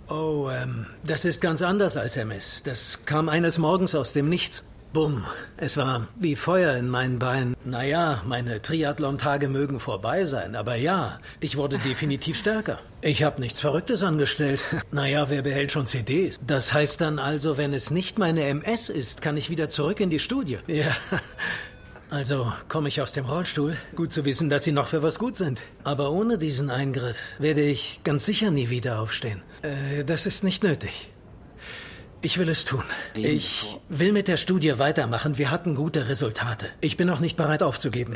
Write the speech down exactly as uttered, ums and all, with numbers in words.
Oh, ähm, das ist ganz anders als M S. Das kam eines Morgens aus dem Nichts. Bumm. Es war wie Feuer in meinen Beinen. Naja, meine Triathlon-Tage mögen vorbei sein, aber ja, ich wurde definitiv stärker. Ich habe nichts Verrücktes angestellt. Naja, wer behält schon C Ds? Das heißt dann also, wenn es nicht meine M S ist, kann ich wieder zurück in die Studie. Ja. Also komme ich aus dem Rollstuhl. Gut zu wissen, dass Sie noch für was gut sind. Aber ohne diesen Eingriff werde ich ganz sicher nie wieder aufstehen. Äh, das ist nicht nötig. Ich will es tun. Ich will mit der Studie weitermachen. Wir hatten gute Resultate. Ich bin noch nicht bereit aufzugeben.